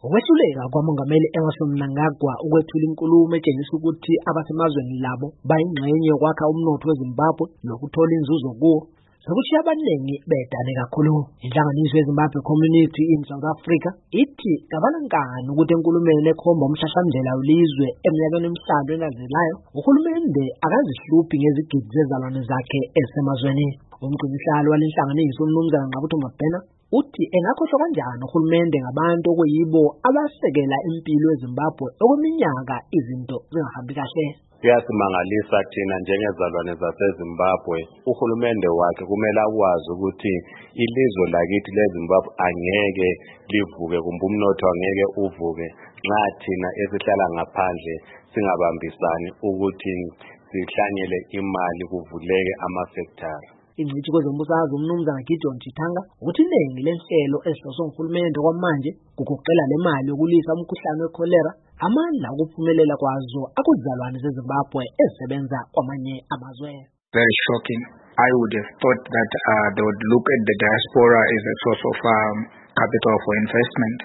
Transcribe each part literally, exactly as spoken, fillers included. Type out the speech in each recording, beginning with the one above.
Ukwehluleka kwamongameli Emmerson Mnangagwa ukwethula inkulumo etshengisa ukuthi abasemazweni labo bayingxenye yokwakha umnotho weZimbabwe nokuthola inzuzo kuwo sokushiya abaningi bedane kakhulu. Inhlanganiso yeZimbabwe Community in South Africa ithi kabalankani ukuthi enkulumeni ekhomba umhlahlandlela welizwe eminyakeni emihlanu engadlulayo uhulumende akazihluphi ngezigidi zezalwane zakhe esemazweni. Umgcinisihlalo walenhlanganiso uMnumzana Ngqabutho Mabhena uthi engakhohlwa kanjani uhulumende ngabantu okuyibo abasekela impilo yeZimbabwe okweminyaka izinto zingahambi kahle. Kuyasimangalisa thina njengezalwane zaseZimbabwe, uhulumende wakhe kumele akwazi ukuthi ilizwe lakithi leZimbabwe angeke livuke kumbe umnotho angeke uvuke nxa thina esihlala ngaphandle singabambisani ukuthi sihlanyele imali kuvuleke ama-sector. Ingcitshi kwezombusazwe uMnumzana Gideon Chitanga uthi iningi lenhlelo ezihloswe nguhulumende kwamanje kugoqela le mali yokulisa umkhuhlane wekholera amandla okuphumelela kwazo akuzalwane zeZimbabwe ezisebenza kwamanye amazwe. Very shocking. I would have thought that uh, they would look at the diaspora as a source of um, capital for investment.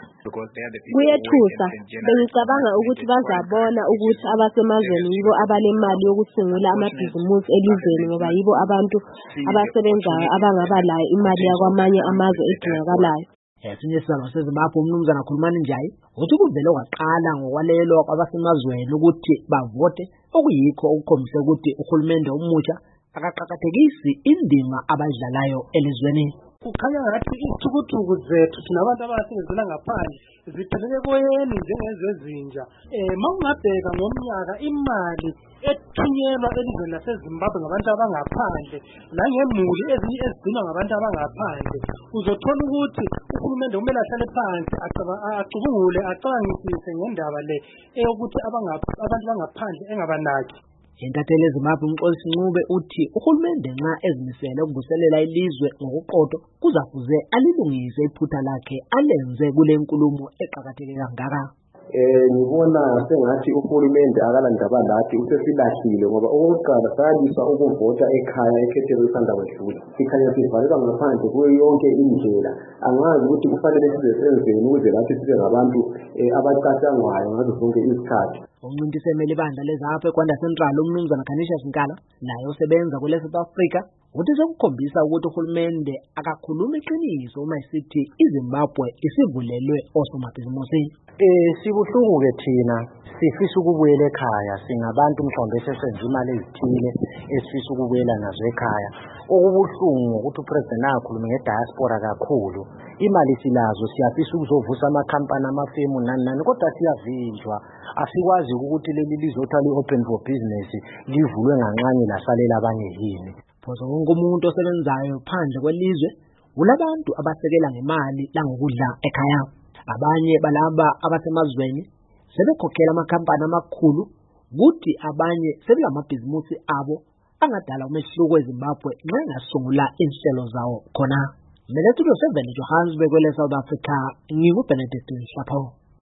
Kuyethusa, bengicabanga ukuthi bazabona ukuthi abasemazweni yibo abanemali yokusungula amabhizimusi elizweni ngoba yibo abantu abasebenzayo abangabalayo imali yakwamanye amazwe edingakalayo. Esinye isizalwane seZimbabwe uMnumzana Khulumani Njayi uthi kuvele kwaqala ngokwalelwa kwabasemazweni ukuthi bavote okuyikho okukhombisa ukuthi uhulumende omusha akaqakathekisi indima abayidlalayo elizweni. Kukhanya ngathi izithukuthukhu zethu thina abantu abasebenzela ngaphandle ziphelele koyeni njengezezinja. Eh mawungabheka ngomnyaka imali ethunyelwa elizweni laseZimbabwe ngabantu abangaphandle nangemuli ezinye ezigcinwa ngabantu abangaphandle uzothola ukuthi uhulumende kumele ahlale phansi acubungule acabangisise ngendaba le eyokuthi abantu bangaphandle engabanaki. Intatheli yeZimbabwe uMxolisi Ncube uthi uhulumende nxa ezimisele ukuvuselela ilizwe ngokuqotho kuzafuze alilungise iphutha lakhe alenze kule nkulumo eqhakatheke kangaka. Eh ngibona sengathi uhulumende akalandaba lathi usesilahlile ngoba okokuqala sayalisa ukuvota ekhaya ekhethelo isanda kwedlula sikhanya sivalelwa ngaphandle kuyo yonke indlela angazi ukuthi kufanele size senzeni ukuze lathi sibe ngabantu abacatshangwayo ngazo zonke izikhathi. Umncintiselo ibandla lezapho eKwanda Central uMnumzana Kanisha Sinkala naye osebenza kule South Africa uthi sekukhombisa ukuthi uhulumende akakhuluma iqiniso uma esithi iZimbabwe isivulelwe osomabhizimusi. Eh sibuhlungu ke thina sifisa ukubuyela ekhaya singabantu mhlawumbe esesenza imali ezithile esifisa ukubuyela nazo ekhaya. Okubuhlungu ukuthi uPresident akhulume ngediaspora kakhulu. Imali silazo siyafisa ukuzovusa amakhampani amafemu nani nani kodwa siyavinjwa. Asikwazi ukuthi leli lizothali open for business livulwe nganxanye lasalela abanye yini. Phoso wonke umuntu osebenzayo phandle kwelizwe ulabantu abasekela ngemali langokudla ekhaya. Abanye balaba abasemazweni sebekhokhela amakhampani amakhulu kuthi abanye sebelamabhizimusi abo angadala umehluko eZimbabwe nxa ngasungula inhlelo zawo khona. Melethulo seven Johannesburg kwele South Africa ngingu Benedict Nhlapho.